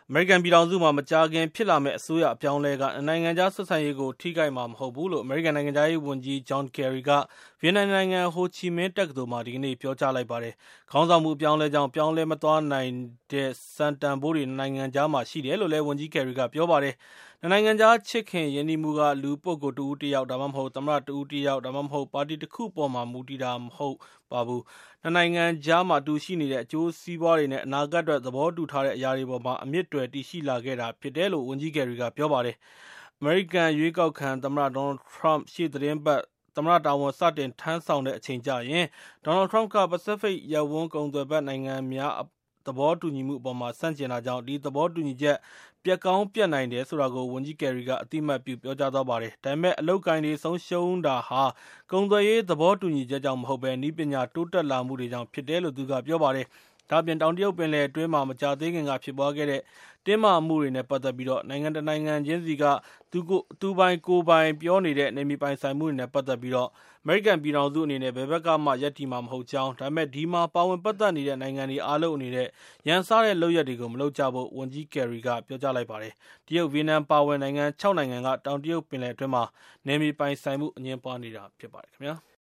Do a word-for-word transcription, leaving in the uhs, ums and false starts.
အမေရိကန်ပြည်ထောင်စုမှာမကြာခင်ဖြစ်လာမယ့်အစိုးရအပြောင်းအလဲကနိုင်ငံခြားဆက်ဆံရေးကိုထိခိုက်မှာမဟုတ်ဘူးလို့အမေရိကန်နိုင်ငံသားရေးဝန်ကြီး John Kerry ကဗီယက်နမ်နိုင်ငံဟိုချီမင်းတက္ကသိုလ်မှာဒီကနေ့ပြောကြားလိုက်ပါတယ်။ခေါင်းဆောင်မှုအပြောင်းအလဲကြောင့်ပြောင်းလဲမသွားနိုင်တဲ့စံတန်ဖိုးတွေနိုင်ငံခြားမှာရှိတယ်လို့လည်းဝန်ကြီး Kerry ကပြောပါတယ်။နိုင်ငံခြားချစ်ခင်ရင်းနှီးမှုကလူပုဂ္ဂိုလ်တဦးတယောက်ဒါမှမဟုတ်သမ္မတတဦးတယောက်ဒါမှမဟုတ်ပါတီတစ်ခုပေါ်မှာမူတည်တာမဟုတ်ပါဘူး။နိုင်ငံခြားမှာတူရှိနေတဲ့အကျိုးစီးပွားတွေနဲ့အနာဂတ်အတွက်သဘောတူထားတဲ့အရာတွေပေါ်မှာအမြင့်တွယ်တည်ရှိလာခဲ့တာဖြစ်တယ်လို့ဝန်ကြီး Kerry ကပြောပါတယ်။အမေရိကန်ရွေးကောက်ခံသမ္မတ Donald Trump ရှေ့သီတင်းပတ်သမ္မတတာဝန်စတင်ထမ်းဆောင်တဲ့အချိန်ကျရင် Donald Trump က ပစိဖိတ်ရပ်ဝန်းကုန်သွယ်ဖက်နိုင်ငံများသဘောတူညီမှုအပေါ်မှာဆန့်ကျင်တာကြောင့်ဒီသဘောတူညီချက်ပျက်ကောင်းပျက်နိုင်တယ်ဆိုတာကိုဝန်ကြီး Kerry ကအတိအမှတ်ပြုပြောကြားသွားပါတယ်။ဒါပေမဲ့အလုပ်ကိုင်တွေဆုံးရှုံးတာဟာကုန်သွယ်ရေးသဘောတူညီချက်ကြောင့်မဟုတ်ဘဲနည်းပညာတိုးတက်လာမှုတွေကြောင့်ဖြစ်တယ်လို့သူကပြောပါတယ်။ဒါ့အပြင်တောင်တရုတ်ပင်လယ်အတွင်းမှာမကြာသေးခင်ကဖြစ်ပွားခဲ့တဲ့တင်းမာမှုတွေနဲ့ပတ်သက်ပြီးတော့နိုင်ငံတကာနိုင်ငံချင်းစီကသူကိုသူပိုင်ကိုပိုင်ပြောနေတဲ့နေမြေပိုင်ဆိုင်မှုတွေနဲ့ပတ်သက်ပြီးတော့အမေရိကန်ပြည်ထောင်စုအနေနဲ့ဘယ်ဘက်ကမှယက်တီမှာမဟုတ်ကြောင်းဒါပေမဲ့ဒီမှာပါဝင်ပတ်သက်နေတဲ့နိုင်ငံတွေအားလုံးအနေနဲ့ရန်စားတဲ့လုပ်ရက်တွေကိုမလုပ်ကြဖို့ဝန်ကြီး Kerry ကပြောကြားလိုက်ပါတယ်။တရုတ်ဗီယက်နမ်ပါဝင်နိုင်ငံ၆နိုင်ငံကတောင်တရုတ်ပင်လယ်အတွင်းမှာနေမြေပိုင်ဆိုင်မှုအငြင်းပွားနေတာဖြစ်ပါတယ်ခင်ဗျာ။